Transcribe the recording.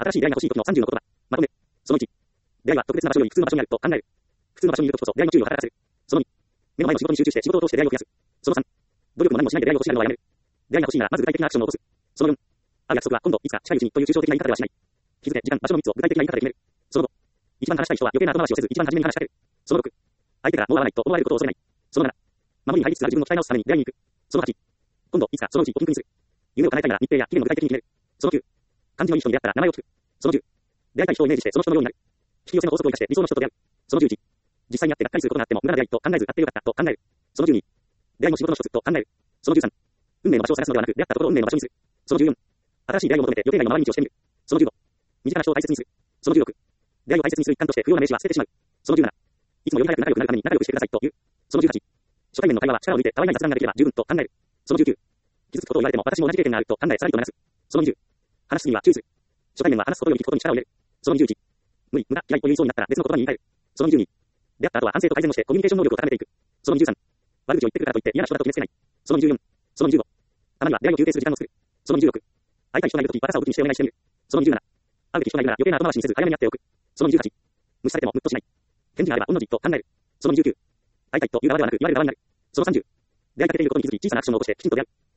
新しい出会いが欲しい時の30の言葉。まとめ。その1。出会いは特別な場所より普通の場所にあると考える。普通の場所にいる時こそ出会いの注意を働かせる。その2。目の前の仕事に集中して仕事を通して出会いを増やす。その3。努力も何もしないで出会いを欲しがるのはやめる。出会いが欲しいならまず具体的なアクションを起こす。その4。ある約束は今度、いつか、近いうちにという抽象的な言い方ではしない。日付、時間、場所の3つを具体的な言い方で決める。その5。一番話したい人は余計な後回しをせず一番初めに話しかける。その6。相手からもう合わないと思われることを恐れない。その7。守りに入りつつある自分を鍛え直すために出会いに行く。その8。今度、いつか、そのうちをピンクにする。夢を叶えたいなら日程や期限を具体的に決める。その9。感じのいい人に出会ったら名前を聞く。その10。出会いたい人をイメージしてその人のようになる。引き寄せの法則を生かして理想の人と出会う。その11。実際に会ってがっかりすることがあっても無駄な出会いと考えず会ってよかったと考える。その12。出会いも仕事の一つと考える。その13。運命の場所を探すのではなく出会ったところを運命の場所にする。その14。新しい出会いを求めて予定外の回り道をしてみる。その15。身近な人を大切にする。その16。出会いを大切にする一環として不要な名詞は捨ててしまう。その17。いつもより早く仲良くなるために仲良くしてくださいと言う。その18。初対面の会話は力を抜いてたわいない雑談ができれば十分と考える。その19。傷つくことを言われても私も同じ経験があると考えさらりと話す。その20。話すには注意する。初対面は話すことより聞くことに力を入れる。その21。無理、無駄、嫌いと言いそうになったら別の言葉に言い換える。その22。出会った後は反省と改善をしてコミュニケーション能力を高めていく。その23。悪口を言ってくるからといって嫌な人だと決めつけない。その24。その25。たまには出会いを休憩する時間を作る。その26。会いたい人がいるとき若さを武器にしてお願いしてみる。その27。会うべき人がいるなら余計な後回しにせず早めに会っておく。その28。無視されてもムッとしない。返事があれば御の字と考える。その29。会いたいという側ではなく言われる側になる。その30。出会いかけていることに気づき小さなアクションを起こしてきちんと出会う。